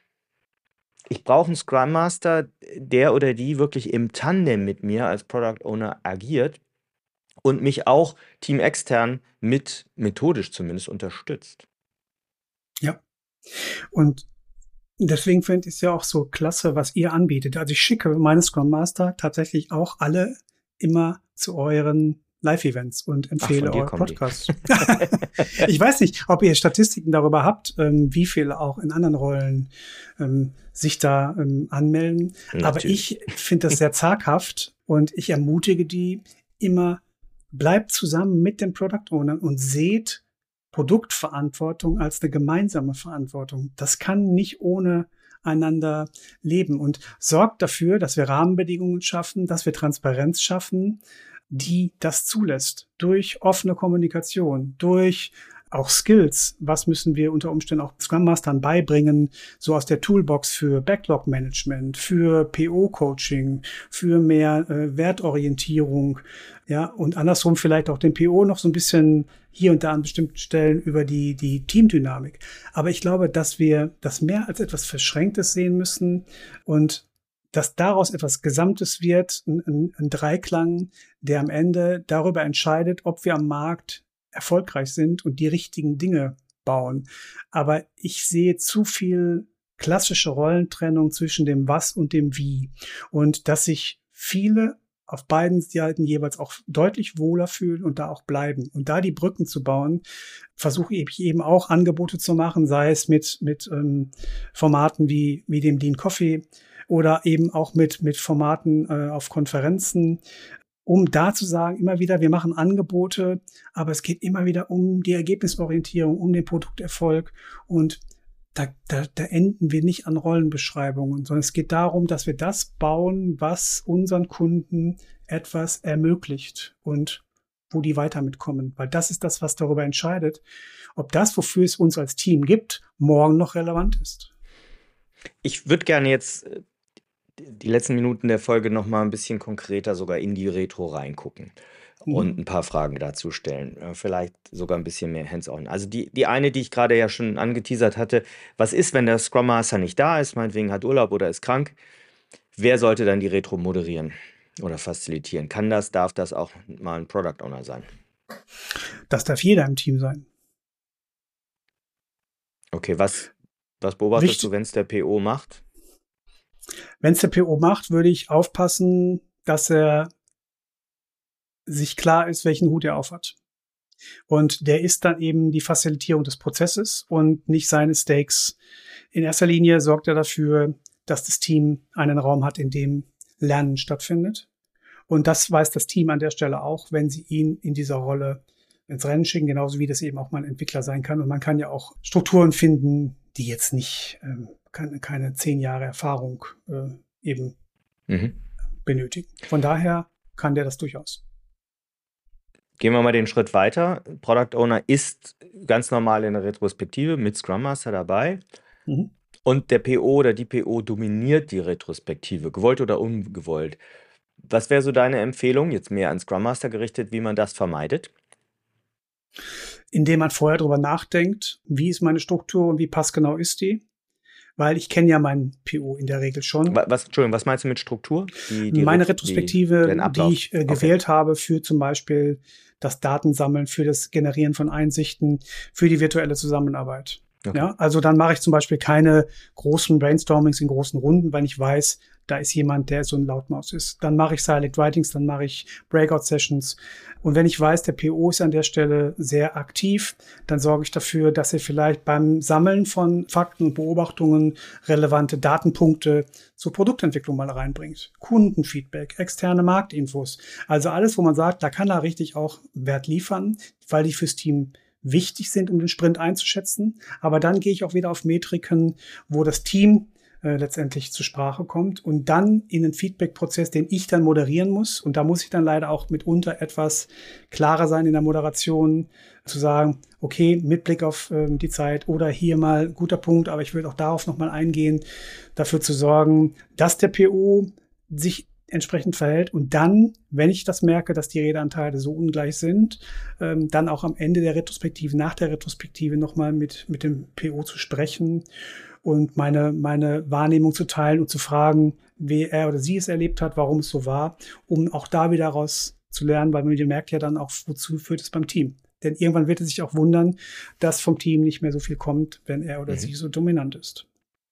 ich brauche einen Scrum Master, der oder die wirklich im Tandem mit mir als Product Owner agiert und mich auch teamextern mit methodisch zumindest unterstützt. Ja. Und deswegen finde ich es ja auch so klasse, was ihr anbietet. Also ich schicke meine Scrum Master tatsächlich auch alle immer zu euren Live-Events und empfehle euren Podcast. Ich weiß nicht, ob ihr Statistiken darüber habt, ähm, wie viele auch in anderen Rollen ähm, sich da ähm, anmelden. Natürlich. Aber ich finde das sehr zaghaft und ich ermutige die immer, bleibt zusammen mit den Product Ownern und seht Produktverantwortung als eine gemeinsame Verantwortung. Das kann nicht ohne einander leben und sorgt dafür, dass wir Rahmenbedingungen schaffen, dass wir Transparenz schaffen, die das zulässt. Durch offene Kommunikation, durch auch Skills. Was müssen wir unter Umständen auch Scrum Mastern beibringen, so aus der Toolbox für Backlog-Management, für P O-Coaching, für mehr äh, Wertorientierung, ja, und andersrum vielleicht auch den P O noch so ein bisschen hier und da an bestimmten Stellen über die, die Teamdynamik. Aber ich glaube, dass wir das mehr als etwas Verschränktes sehen müssen und dass daraus etwas Gesamtes wird, ein, ein, ein Dreiklang, der am Ende darüber entscheidet, ob wir am Markt erfolgreich sind und die richtigen Dinge bauen. Aber ich sehe zu viel klassische Rollentrennung zwischen dem Was und dem Wie. Und dass sich viele auf beiden Seiten jeweils auch deutlich wohler fühlen und da auch bleiben. Und da die Brücken zu bauen, versuche ich eben auch Angebote zu machen, sei es mit, mit ähm, Formaten wie, wie dem Lean Coffee oder eben auch mit, mit Formaten äh, auf Konferenzen, um da zu sagen, immer wieder, wir machen Angebote, aber es geht immer wieder um die Ergebnisorientierung, um den Produkterfolg und da, da, da enden wir nicht an Rollenbeschreibungen, sondern es geht darum, dass wir das bauen, was unseren Kunden etwas ermöglicht und wo die weiter mitkommen, weil das ist das, was darüber entscheidet, ob das, wofür es uns als Team gibt, morgen noch relevant ist. Ich würde gerne jetzt die letzten Minuten der Folge noch mal ein bisschen konkreter sogar in die Retro reingucken mhm. und ein paar Fragen dazu stellen. Vielleicht sogar ein bisschen mehr hands-on. Also die, die eine, die ich gerade ja schon angeteasert hatte, was ist, wenn der Scrum Master nicht da ist, meinetwegen hat Urlaub oder ist krank? Wer sollte dann die Retro moderieren oder facilitieren? Kann das, darf das auch mal ein Product Owner sein? Das darf jeder im Team sein. Okay, was, was beobachtest Richtig. du, wenn es der P O macht? Wenn es der P O macht, würde ich aufpassen, dass er sich klar ist, welchen Hut er aufhat. Und der ist dann eben die Facilitierung des Prozesses und nicht seine Stakes. In erster Linie sorgt er dafür, dass das Team einen Raum hat, in dem Lernen stattfindet. Und das weiß das Team an der Stelle auch, wenn sie ihn in dieser Rolle ins Rennen schicken, genauso wie das eben auch mal ein Entwickler sein kann. Und man kann ja auch Strukturen finden, die jetzt nicht ähm, keine, keine zehn Jahre Erfahrung äh, eben mhm. benötigen. Von daher kann der das durchaus. Gehen wir mal den Schritt weiter. Product Owner ist ganz normal in der Retrospektive mit Scrum Master dabei. Mhm. Und der P O oder die P O dominiert die Retrospektive, gewollt oder ungewollt. Was wäre so deine Empfehlung, jetzt mehr an Scrum Master gerichtet, wie man das vermeidet? Indem man vorher drüber nachdenkt, wie ist meine Struktur und wie passgenau ist die? Weil ich kenne ja meinen P O in der Regel schon. Was, Entschuldigung, was meinst du mit Struktur? Die, die meine Retrospektive, die, die ich äh, gewählt okay. habe für zum Beispiel das Datensammeln, für das Generieren von Einsichten, für die virtuelle Zusammenarbeit. Okay. Ja, also dann mache ich zum Beispiel keine großen Brainstormings in großen Runden, weil ich weiß, da ist jemand, der so ein Lautmaus ist. Dann mache ich Silent Writings, dann mache ich Breakout-Sessions. Und wenn ich weiß, der P O ist an der Stelle sehr aktiv, dann sorge ich dafür, dass er vielleicht beim Sammeln von Fakten und Beobachtungen relevante Datenpunkte zur Produktentwicklung mal reinbringt. Kundenfeedback, externe Marktinfos. Also alles, wo man sagt, da kann er richtig auch Wert liefern, weil die fürs Team wichtig sind, um den Sprint einzuschätzen. Aber dann gehe ich auch wieder auf Metriken, wo das Team äh, letztendlich zur Sprache kommt und dann in den Feedback-Prozess, den ich dann moderieren muss. Und da muss ich dann leider auch mitunter etwas klarer sein in der Moderation, zu sagen, okay, mit Blick auf ähm, die Zeit oder hier mal guter Punkt, aber ich will auch darauf nochmal eingehen, dafür zu sorgen, dass der P O sich entsprechend verhält und dann, wenn ich das merke, dass die Redeanteile so ungleich sind, ähm, dann auch am Ende der Retrospektive, nach der Retrospektive nochmal mit, mit dem P O zu sprechen und meine, meine Wahrnehmung zu teilen und zu fragen, wie er oder sie es erlebt hat, warum es so war, um auch da wieder raus zu lernen, weil man merkt ja dann auch, wozu führt es beim Team. Denn irgendwann wird er sich auch wundern, dass vom Team nicht mehr so viel kommt, wenn er oder mhm. sie so dominant ist.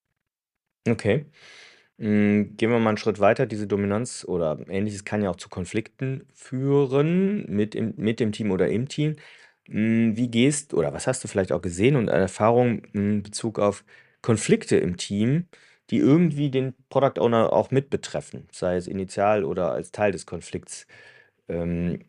Okay. Gehen wir mal einen Schritt weiter. Diese Dominanz oder Ähnliches kann ja auch zu Konflikten führen mit, im, mit dem Team oder im Team. Wie gehst oder was hast du vielleicht auch gesehen und eine Erfahrung in Bezug auf Konflikte im Team, die irgendwie den Product Owner auch mit betreffen, sei es initial oder als Teil des Konflikts? Ähm,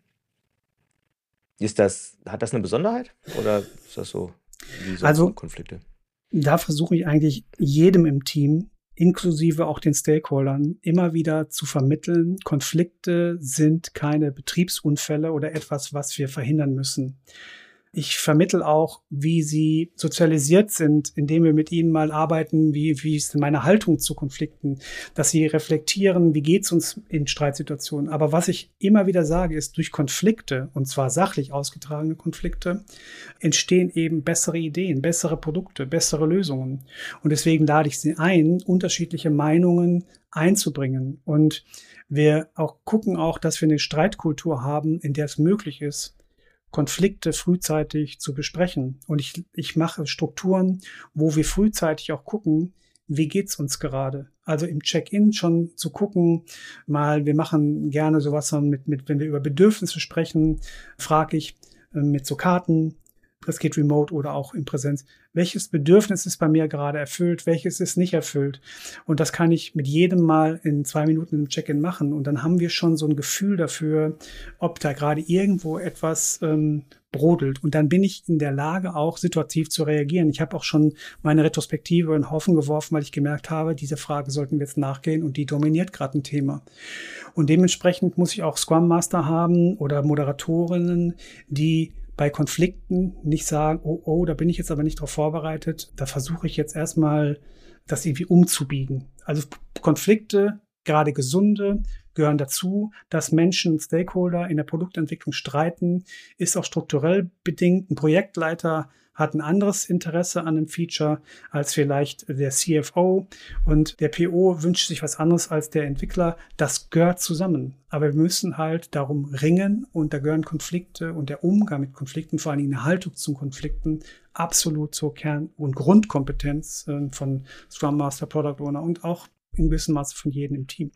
ist das, hat das eine Besonderheit oder ist das so wie so also, Konflikte? Da versuche ich eigentlich jedem im Team, inklusive auch den Stakeholdern, immer wieder zu vermitteln, Konflikte sind keine Betriebsunfälle oder etwas, was wir verhindern müssen. Ich vermittle auch, wie sie sozialisiert sind, indem wir mit ihnen mal arbeiten, wie, wie ist denn meine Haltung zu Konflikten, dass sie reflektieren, wie geht's uns in Streitsituationen. Aber was ich immer wieder sage, ist, durch Konflikte, und zwar sachlich ausgetragene Konflikte, entstehen eben bessere Ideen, bessere Produkte, bessere Lösungen. Und deswegen lade ich sie ein, unterschiedliche Meinungen einzubringen. Und wir auch gucken auch, dass wir eine Streitkultur haben, in der es möglich ist, Konflikte frühzeitig zu besprechen. Und ich, ich mache Strukturen, wo wir frühzeitig auch gucken, wie geht's uns gerade? Also im Check-in schon zu gucken, mal, wir machen gerne sowas mit, mit, wenn wir über Bedürfnisse sprechen, frage ich äh, mit so Karten, das geht remote oder auch in Präsenz, welches Bedürfnis ist bei mir gerade erfüllt, welches ist nicht erfüllt. Und das kann ich mit jedem Mal in zwei Minuten im Check-in machen. Und dann haben wir schon so ein Gefühl dafür, ob da gerade irgendwo etwas ähm, brodelt. Und dann bin ich in der Lage, auch situativ zu reagieren. Ich habe auch schon meine Retrospektive in den Haufen geworfen, weil ich gemerkt habe, diese Frage sollten wir jetzt nachgehen und die dominiert gerade ein Thema. Und dementsprechend muss ich auch Scrum Master haben oder Moderatorinnen, die bei Konflikten nicht sagen, oh, oh, da bin ich jetzt aber nicht darauf vorbereitet. Da versuche ich jetzt erstmal, das irgendwie umzubiegen. Also Konflikte, gerade gesunde, gehören dazu. Dass Menschen, Stakeholder in der Produktentwicklung streiten, ist auch strukturell bedingt. Ein Projektleiter hat ein anderes Interesse an einem Feature als vielleicht der C F O und der P O wünscht sich was anderes als der Entwickler. Das gehört zusammen. Aber wir müssen halt darum ringen und da gehören Konflikte und der Umgang mit Konflikten, vor allen Dingen eine Haltung zu Konflikten, absolut zur Kern- und Grundkompetenz von Scrum Master, Product Owner und auch in gewissem Maße von jedem im Team.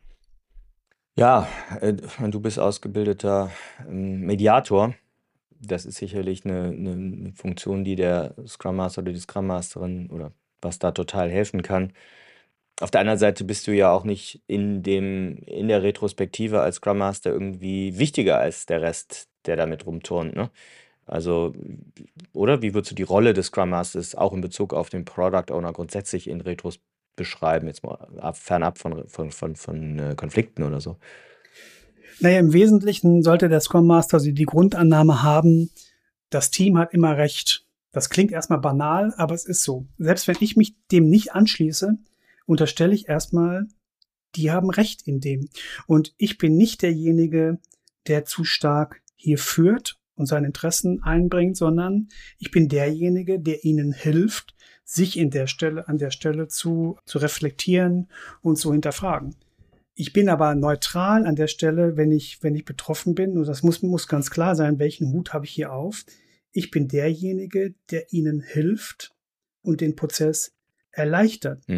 Ja, äh, du bist ausgebildeter ähm, Mediator. Das ist sicherlich eine, eine Funktion, die der Scrum Master oder die Scrum Masterin oder was da total helfen kann. Auf der anderen Seite bist du ja auch nicht in dem, in der Retrospektive als Scrum Master irgendwie wichtiger als der Rest, der damit rumturnt, ne? Also, oder wie würdest du die Rolle des Scrum Masters auch in Bezug auf den Product Owner grundsätzlich in Retros beschreiben, jetzt mal ab, fernab von, von, von, von äh, Konflikten oder so? Naja, im Wesentlichen sollte der Scrum Master also die Grundannahme haben, das Team hat immer recht. Das klingt erstmal banal, aber es ist so. Selbst wenn ich mich dem nicht anschließe, unterstelle ich erstmal, die haben recht in dem. Und ich bin nicht derjenige, der zu stark hier führt und seine Interessen einbringt, sondern ich bin derjenige, der ihnen hilft, sich in der Stelle, an der Stelle zu, zu reflektieren und zu hinterfragen. Ich bin aber neutral an der Stelle, wenn ich, wenn ich betroffen bin. Und das muss, muss ganz klar sein, welchen Hut habe ich hier auf. Ich bin derjenige, der ihnen hilft und den Prozess erleichtert. Mhm.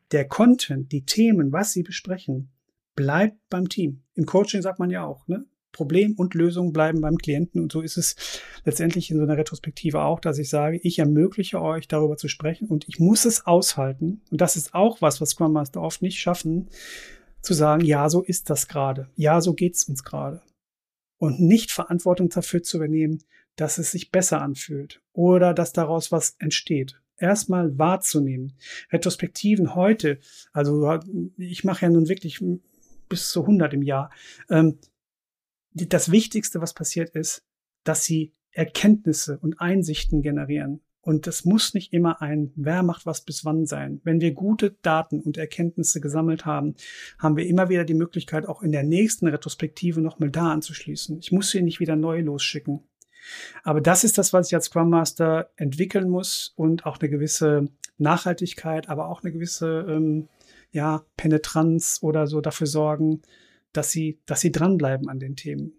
der Content, die Themen, was sie besprechen, bleibt beim Team. Im Coaching sagt man ja auch, ne? Problem und Lösung bleiben beim Klienten. Und so ist es letztendlich in so einer Retrospektive auch, dass ich sage, ich ermögliche euch, darüber zu sprechen und ich muss es aushalten. Und das ist auch was, was Scrum Master oft nicht schaffen, zu sagen, ja, so ist das gerade. Ja, so geht's uns gerade. Und nicht Verantwortung dafür zu übernehmen, dass es sich besser anfühlt oder dass daraus was entsteht. Erstmal wahrzunehmen. Retrospektiven heute, also ich mache ja nun wirklich bis zu hundert im Jahr. Ähm, das Wichtigste, was passiert ist, dass sie Erkenntnisse und Einsichten generieren. Und das muss nicht immer ein wer macht was bis wann sein. Wenn wir gute Daten und Erkenntnisse gesammelt haben, haben wir immer wieder die Möglichkeit, auch in der nächsten Retrospektive nochmal da anzuschließen. Ich muss sie nicht wieder neu losschicken. Aber das ist das, was ich als Scrum Master entwickeln muss und auch eine gewisse Nachhaltigkeit, aber auch eine gewisse ähm, ja, Penetranz oder so dafür sorgen, dass sie, dass sie dranbleiben an den Themen.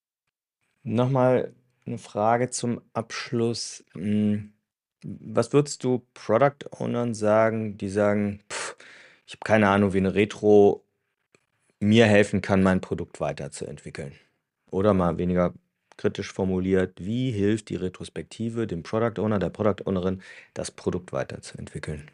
Nochmal eine Frage zum Abschluss. Was würdest du Product Ownern sagen, die sagen, pff, ich habe keine Ahnung, wie eine Retro mir helfen kann, mein Produkt weiterzuentwickeln? Oder mal weniger kritisch formuliert, wie hilft die Retrospektive dem Product Owner, der Product Ownerin, das Produkt weiterzuentwickeln?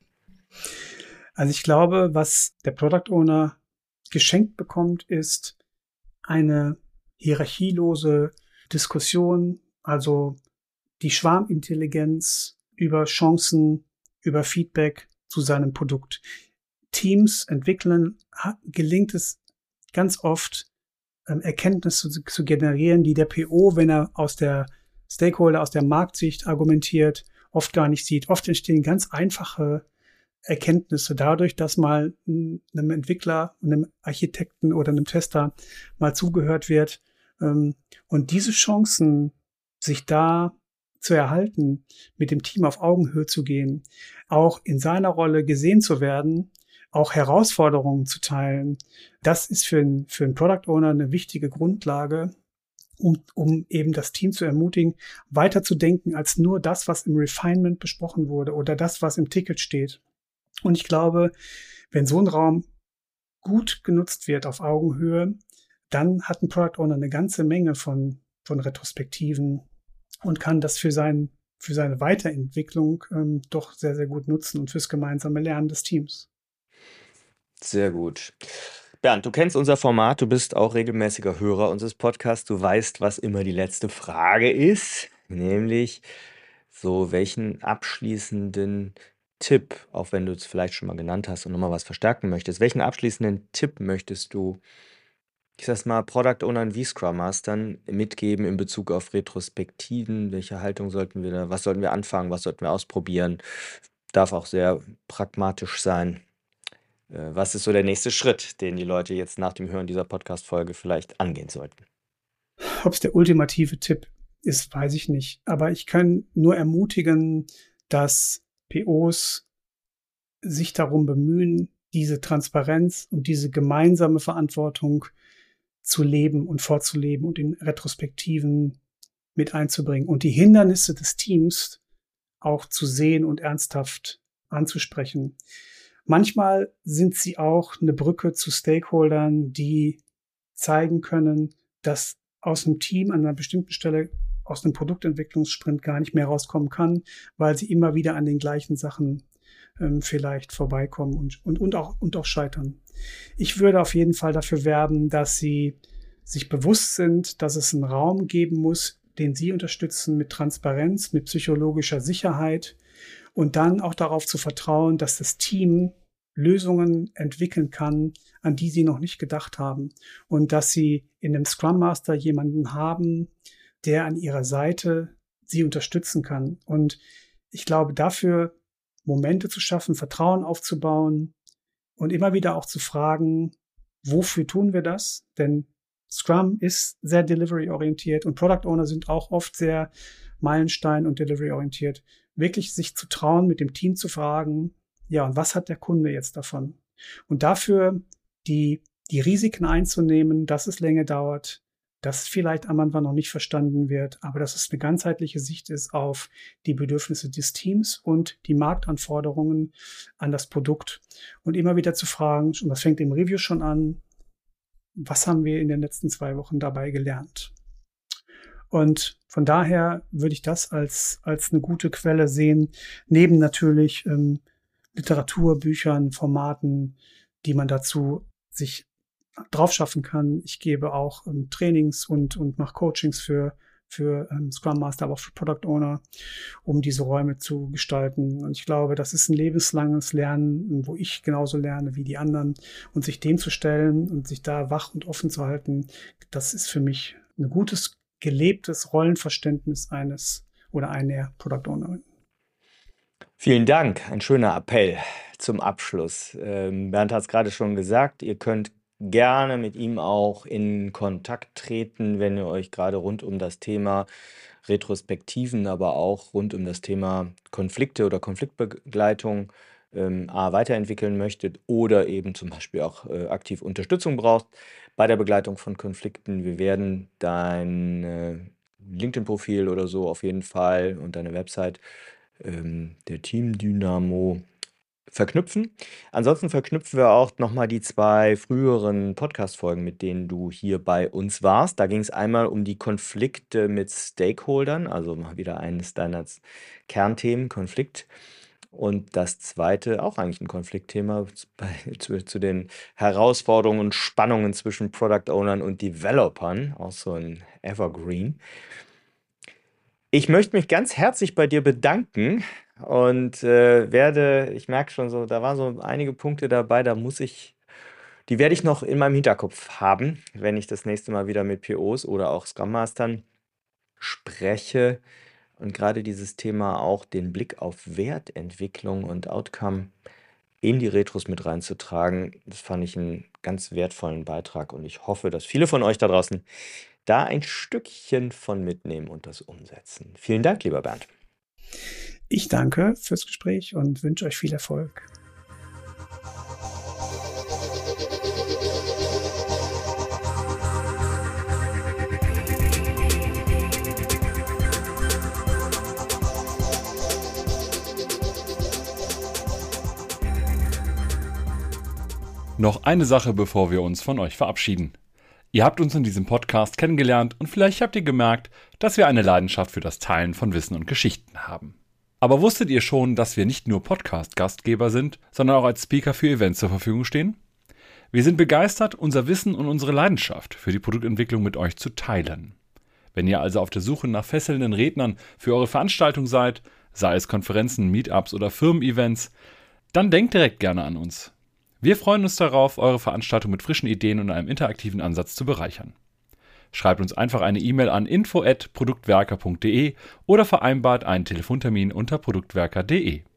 Also ich glaube, was der Product Owner geschenkt bekommt, ist eine hierarchielose Diskussion, also die Schwarmintelligenz über Chancen, über Feedback zu seinem Produkt. Teams entwickeln, gelingt es ganz oft, ähm, Erkenntnisse zu, zu generieren, die der P O, wenn er aus der Stakeholder, aus der Marktsicht argumentiert, oft gar nicht sieht. Oft entstehen ganz einfache Erkenntnisse dadurch, dass mal einem Entwickler, einem Architekten oder einem Tester mal zugehört wird. Und diese Chancen, sich da zu erhalten, mit dem Team auf Augenhöhe zu gehen, auch in seiner Rolle gesehen zu werden, auch Herausforderungen zu teilen, das ist für einen, für einen Product Owner eine wichtige Grundlage, um, um eben das Team zu ermutigen, weiterzudenken als nur das, was im Refinement besprochen wurde oder das, was im Ticket steht. Und ich glaube, wenn so ein Raum gut genutzt wird auf Augenhöhe, dann hat ein Product Owner eine ganze Menge von, von Retrospektiven und kann das für, sein, für seine Weiterentwicklung ähm, doch sehr, sehr gut nutzen und fürs gemeinsame Lernen des Teams. Sehr gut. Bernd, du kennst unser Format, du bist auch regelmäßiger Hörer unseres Podcasts, du weißt, was immer die letzte Frage ist, nämlich so, welchen abschließenden Tipp, auch wenn du es vielleicht schon mal genannt hast und nochmal was verstärken möchtest, welchen abschließenden Tipp möchtest du, ich sag's mal, Product Ownern wie Scrum Mastern mitgeben in Bezug auf Retrospektiven? Welche Haltung sollten wir da, was sollten wir anfangen, was sollten wir ausprobieren? Darf auch sehr pragmatisch sein. Was ist so der nächste Schritt, den die Leute jetzt nach dem Hören dieser Podcast-Folge vielleicht angehen sollten? Ob es der ultimative Tipp ist, weiß ich nicht. Aber ich kann nur ermutigen, dass P Os sich darum bemühen, diese Transparenz und diese gemeinsame Verantwortung zu leben und vorzuleben und in Retrospektiven mit einzubringen und die Hindernisse des Teams auch zu sehen und ernsthaft anzusprechen. Manchmal sind sie auch eine Brücke zu Stakeholdern, die zeigen können, dass aus einem Team an einer bestimmten Stelle aus einem Produktentwicklungssprint gar nicht mehr rauskommen kann, weil sie immer wieder an den gleichen Sachen ähm, vielleicht vorbeikommen und, und, und, auch, und auch scheitern. Ich würde auf jeden Fall dafür werben, dass sie sich bewusst sind, dass es einen Raum geben muss, den sie unterstützen mit Transparenz, mit psychologischer Sicherheit und dann auch darauf zu vertrauen, dass das Team Lösungen entwickeln kann, an die sie noch nicht gedacht haben und dass sie in einem Scrum Master jemanden haben, der an ihrer Seite sie unterstützen kann. Und ich glaube, dafür Momente zu schaffen, Vertrauen aufzubauen und immer wieder auch zu fragen, wofür tun wir das? Denn Scrum ist sehr delivery-orientiert und Product Owner sind auch oft sehr Meilenstein- und delivery-orientiert. Wirklich sich zu trauen, mit dem Team zu fragen, ja, und was hat der Kunde jetzt davon? Und dafür die, die Risiken einzunehmen, dass es länger dauert, dass vielleicht am Anfang noch nicht verstanden wird, aber dass es eine ganzheitliche Sicht ist auf die Bedürfnisse des Teams und die Marktanforderungen an das Produkt. Und immer wieder zu fragen, und das fängt im Review schon an, was haben wir in den letzten zwei Wochen dabei gelernt? Und von daher würde ich das als, als eine gute Quelle sehen, neben natürlich ähm, Literatur, Büchern, Formaten, die man dazu sich drauf schaffen kann. Ich gebe auch ähm, Trainings und, und mache Coachings für, für ähm, Scrum Master, aber auch für Product Owner, um diese Räume zu gestalten. Und ich glaube, das ist ein lebenslanges Lernen, wo ich genauso lerne wie die anderen. Und sich dem zu stellen und sich da wach und offen zu halten, das ist für mich ein gutes, gelebtes Rollenverständnis eines oder einer Product Ownerin. Vielen Dank. Ein schöner Appell zum Abschluss. Ähm, Bernd hat es gerade schon gesagt, ihr könnt gerne mit ihm auch in Kontakt treten, wenn ihr euch gerade rund um das Thema Retrospektiven, aber auch rund um das Thema Konflikte oder Konfliktbegleitung ähm, A, weiterentwickeln möchtet oder eben zum Beispiel auch äh, aktiv Unterstützung braucht bei der Begleitung von Konflikten. Wir werden dein äh, LinkedIn-Profil oder so auf jeden Fall und deine Website ähm, der Team Dynamo verknüpfen. Ansonsten verknüpfen wir auch nochmal die zwei früheren Podcast-Folgen, mit denen du hier bei uns warst. Da ging es einmal um die Konflikte mit Stakeholdern, also mal wieder eines deiner Kernthemen, Konflikt. Und das zweite, auch eigentlich ein Konfliktthema, bei, zu, zu den Herausforderungen und Spannungen zwischen Product Ownern und Developern, auch so ein Evergreen. Ich möchte mich ganz herzlich bei dir bedanken und äh, werde, ich merke schon so, da waren so einige Punkte dabei, da muss ich, die werde ich noch in meinem Hinterkopf haben, wenn ich das nächste Mal wieder mit P Os oder auch Scrum Mastern spreche. Und gerade dieses Thema auch den Blick auf Wertentwicklung und Outcome in die Retros mit reinzutragen, das fand ich einen ganz wertvollen Beitrag und ich hoffe, dass viele von euch da draußen da ein Stückchen von mitnehmen und das umsetzen. Vielen Dank, lieber Bernd. Ich danke fürs Gespräch und wünsche euch viel Erfolg. Noch eine Sache, bevor wir uns von euch verabschieden. Ihr habt uns in diesem Podcast kennengelernt und vielleicht habt ihr gemerkt, dass wir eine Leidenschaft für das Teilen von Wissen und Geschichten haben. Aber wusstet ihr schon, dass wir nicht nur Podcast-Gastgeber sind, sondern auch als Speaker für Events zur Verfügung stehen? Wir sind begeistert, unser Wissen und unsere Leidenschaft für die Produktentwicklung mit euch zu teilen. Wenn ihr also auf der Suche nach fesselnden Rednern für eure Veranstaltung seid, sei es Konferenzen, Meetups oder Firmen-Events, dann denkt direkt gerne an uns. Wir freuen uns darauf, eure Veranstaltung mit frischen Ideen und einem interaktiven Ansatz zu bereichern. Schreibt uns einfach eine E-Mail an info at produktwerker punkt de oder vereinbart einen Telefontermin unter produktwerker punkt de.